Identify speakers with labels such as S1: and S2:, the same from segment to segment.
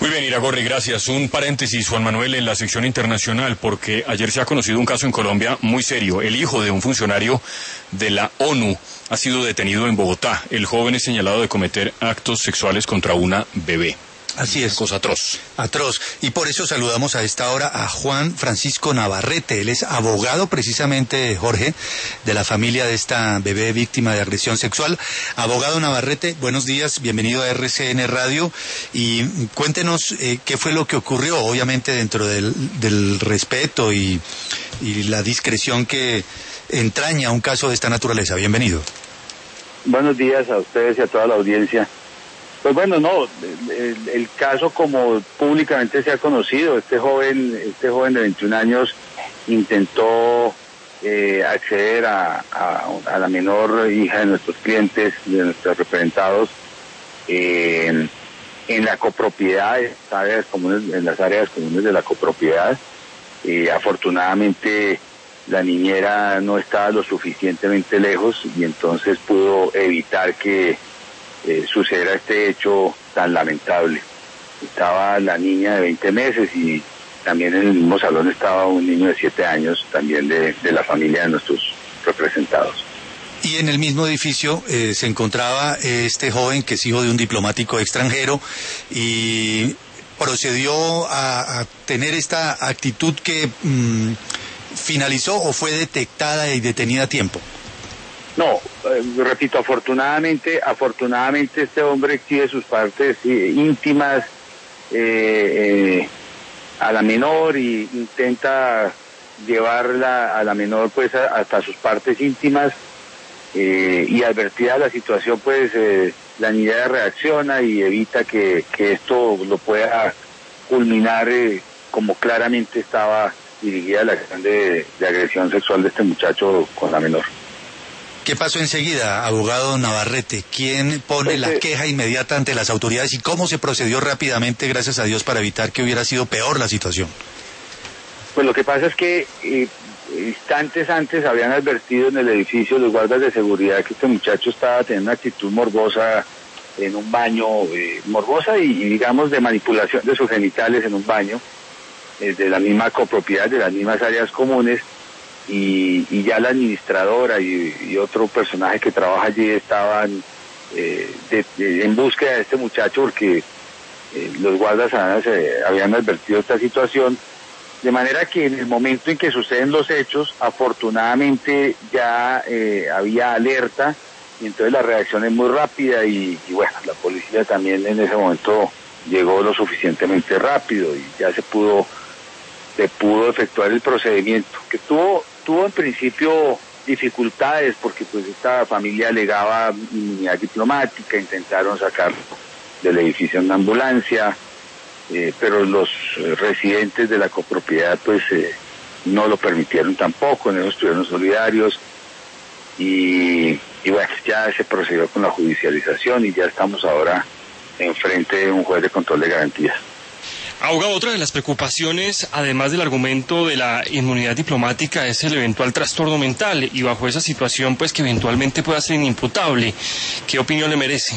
S1: Muy bien, Iragorri, gracias. Un paréntesis, Juan Manuel, en la sección internacional, porque ayer se ha conocido un caso en Colombia muy serio. El hijo de un funcionario de la ONU ha sido detenido en Bogotá. El joven es señalado de cometer actos sexuales contra una bebé.
S2: Así es.
S1: Cosa atroz.
S2: Atroz. Y por eso saludamos a esta hora a Juan Francisco Navarrete. Él es abogado precisamente, Jorge, de la familia de esta bebé víctima de agresión sexual. Abogado Navarrete, buenos días, bienvenido a RCN Radio. Y cuéntenos qué fue lo que ocurrió, obviamente dentro del respeto y la discreción que entraña un caso de esta naturaleza. Bienvenido.
S3: Buenos días a ustedes y a toda la audiencia. Pues bueno, no, el caso como públicamente se ha conocido, este joven de 21 años intentó acceder a la menor hija de nuestros clientes, de nuestros representados, en la copropiedad, en las áreas comunes de la copropiedad. Afortunadamente la niñera no estaba lo suficientemente lejos y entonces pudo evitar que sucediera este hecho tan lamentable. Estaba la niña de 20 meses y también en el mismo salón estaba un niño de 7 años, también de la familia de nuestros representados.
S2: Y en el mismo edificio se encontraba este joven que es hijo de un diplomático extranjero y procedió a tener esta actitud que finalizó o fue detectada y detenida a tiempo.
S3: No, repito, afortunadamente este hombre exhibe sus partes íntimas a la menor y intenta llevarla a la menor pues hasta sus partes íntimas y advertida la situación pues la niñera reacciona y evita que esto lo pueda culminar como claramente estaba dirigida la acción de agresión sexual de este muchacho con la menor.
S2: ¿Qué pasó enseguida, abogado Navarrete? ¿Quién pone la queja inmediata ante las autoridades y cómo se procedió rápidamente, gracias a Dios, para evitar que hubiera sido peor la situación?
S3: Pues lo que pasa es que instantes antes habían advertido en el edificio los guardas de seguridad que este muchacho estaba teniendo una actitud morbosa en un baño, morbosa y digamos de manipulación de sus genitales en un baño, de la misma copropiedad, de las mismas áreas comunes. Y ya la administradora y otro personaje que trabaja allí estaban en búsqueda de este muchacho porque los guardas habían advertido esta situación, de manera que en el momento en que suceden los hechos, afortunadamente ya había alerta y entonces la reacción es muy rápida y bueno, la policía también en ese momento llegó lo suficientemente rápido y ya se pudo efectuar el procedimiento, que tuvo en principio dificultades porque pues esta familia alegaba inmunidad diplomática, intentaron sacarlo del edificio en una ambulancia, pero los residentes de la copropiedad pues no lo permitieron tampoco, en eso estuvieron solidarios y bueno, ya se procedió con la judicialización y ya estamos ahora enfrente de un juez de control de garantías.
S4: Abogado, otra de las preocupaciones, además del argumento de la inmunidad diplomática, es el eventual trastorno mental y bajo esa situación, pues que eventualmente pueda ser inimputable. ¿Qué opinión le merece?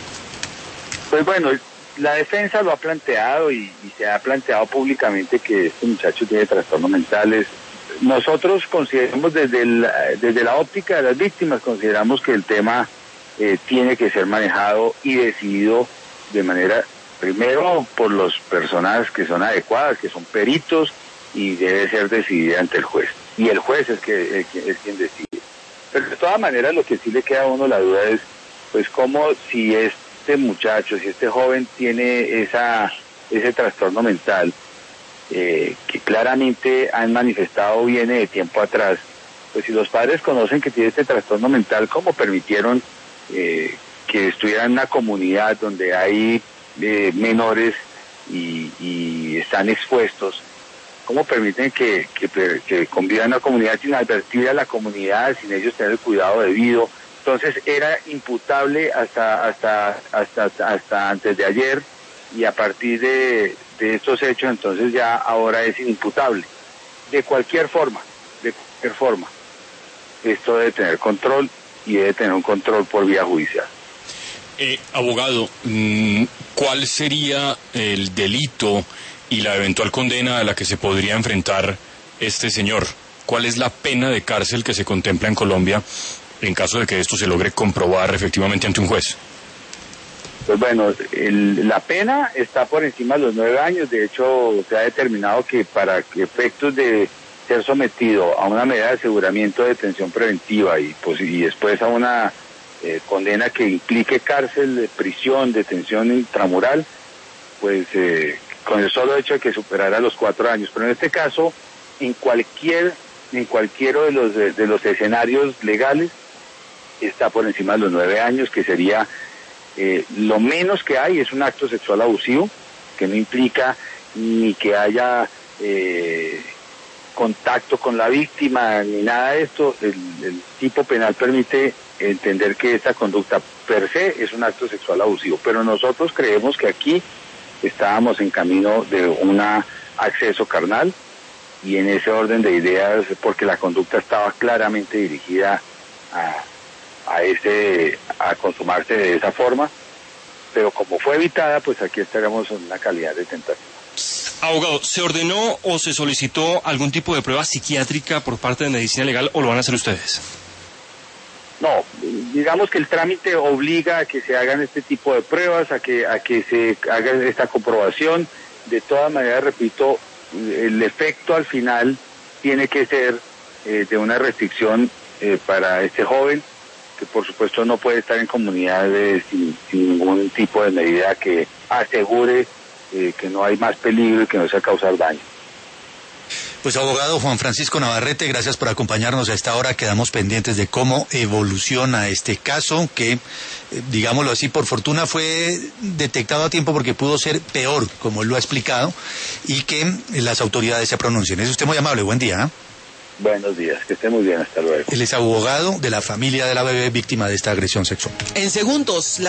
S3: Pues bueno, la defensa lo ha planteado y se ha planteado públicamente que este muchacho tiene trastornos mentales. Nosotros consideramos desde la óptica de las víctimas, consideramos que el tema tiene que ser manejado y decidido de manera, primero por las personas que son adecuadas, que son peritos, y debe ser decidida ante el juez. Y el juez es quien decide. Pero de todas maneras lo que sí le queda a uno la duda es, pues cómo si este muchacho, si este joven tiene ese trastorno mental, que claramente han manifestado viene de tiempo atrás, pues si los padres conocen que tiene este trastorno mental, ¿cómo permitieron que estuviera en una comunidad donde hay menores y están expuestos? ¿Cómo permiten que convivan en una comunidad sin advertir a la comunidad, sin ellos tener el cuidado debido? Entonces era imputable hasta antes de ayer, y a partir de estos hechos entonces ya ahora es inimputable. De cualquier forma, esto debe tener control y debe tener un control por vía judicial.
S1: Abogado, ¿cuál sería el delito y la eventual condena a la que se podría enfrentar este señor? ¿Cuál es la pena de cárcel que se contempla en Colombia en caso de que esto se logre comprobar efectivamente ante un juez?
S3: Pues bueno, la pena está por encima de los 9 años. De hecho, se ha determinado que para efectos de ser sometido a una medida de aseguramiento de detención preventiva y después a una condena que implique cárcel, prisión, detención intramural, pues con el solo hecho de que superara los 4 años. Pero en este caso, en cualquiera de los escenarios legales, está por encima de los 9 años, que sería lo menos que hay es un acto sexual abusivo, que no implica ni que haya contacto con la víctima ni nada de esto. El tipo penal permite entender que esta conducta per se es un acto sexual abusivo, pero nosotros creemos que aquí estábamos en camino de un acceso carnal, y en ese orden de ideas, porque la conducta estaba claramente dirigida a consumarse de esa forma, pero como fue evitada, pues aquí estaremos en una calidad de tentativa.
S4: Abogado, ¿se ordenó o se solicitó algún tipo de prueba psiquiátrica por parte de Medicina Legal o lo van a hacer ustedes?
S3: No, digamos que el trámite obliga a que se hagan este tipo de pruebas, a que se haga esta comprobación. De todas maneras, repito, el efecto al final tiene que ser de una restricción para este joven, que por supuesto no puede estar en comunidades sin ningún tipo de medida que asegure que no hay más peligro y que no se va a causar daño.
S2: Pues abogado Juan Francisco Navarrete, gracias por acompañarnos a esta hora. Quedamos pendientes de cómo evoluciona este caso, que, digámoslo así, por fortuna fue detectado a tiempo porque pudo ser peor, como él lo ha explicado, y que las autoridades se pronuncien. Es usted muy amable, buen día. ¿Eh?
S3: Buenos días, que esté muy bien, hasta luego.
S2: Él es abogado de la familia de la bebé víctima de esta agresión sexual.
S5: En segundos.